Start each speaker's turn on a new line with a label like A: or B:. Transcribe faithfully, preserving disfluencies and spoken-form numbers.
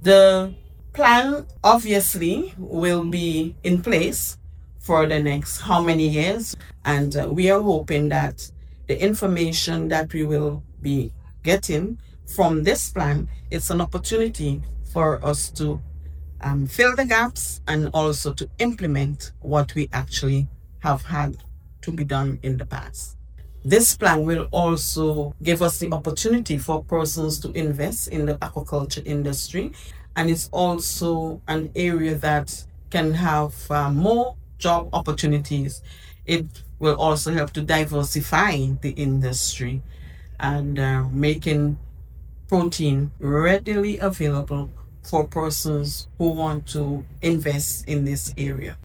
A: The plan obviously will be in place for the next how many years, and uh, we are hoping that the information that we will be getting from this plan, it's an opportunity for us to um, fill the gaps and also to implement what we actually have had to be done in the past. This plan will also give us the opportunity for persons to invest in the aquaculture industry, and it's also an area that can have uh, more job opportunities. It will also help to diversify the industry and uh, making protein readily available for persons who want to invest in this area.